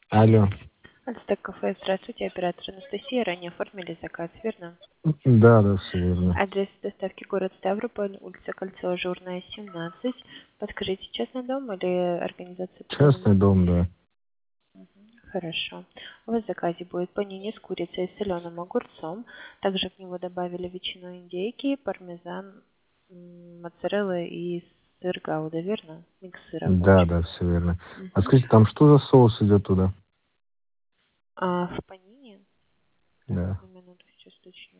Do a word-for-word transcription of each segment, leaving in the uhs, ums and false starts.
Алло. Ацтек кафе, здравствуйте, оператор Анастасия. Ранее оформили заказ, верно? Да, да, все верно. Адрес доставки город Ставрополь, улица Кольцо, Ажурная, семнадцать. Подскажите, частный дом или организация по Частный договору? дом, да. Хорошо. У вас в заказе будет панини с курицей и соленым огурцом. Также к нему добавили ветчину индейки, пармезан, м, моцарелла и сыр гауда, верно? Микс сыра, Да, пачка. да, все верно. А Мгм. скажите, там что за соус идет туда? А в панине? Так, Да. одну минуту, сейчас уточню.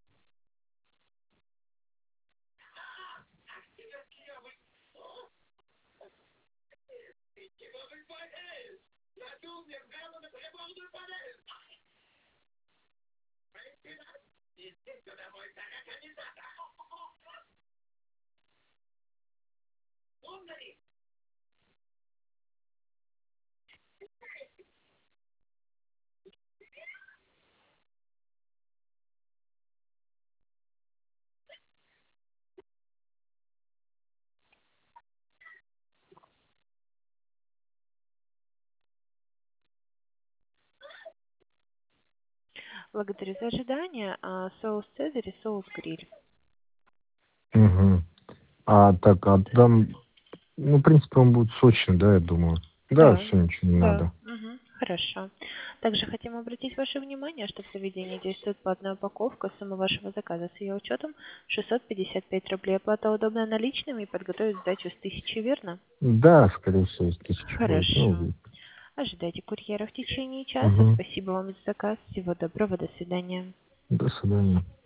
Благодарю за ожидание. А, соус цезарь и соус гриль. Угу. А так, а там, ну, в принципе, он будет сочный, да, я думаю. Да, Да, все, ничего не да. надо. Мгм. Хорошо. Также хотим обратить ваше внимание, что в заведении действует платная упаковка. Сумма вашего заказа с ее учетом шестьсот пятьдесят пять рублей. Оплата удобная наличными и подготовить сдачу с тысячи, верно? Да, скорее всего, из тысячи будет. Хорошо. Ну, Ожидайте курьера в течение часа. угу. Спасибо вам за заказ. Всего доброго. До свидания. До свидания.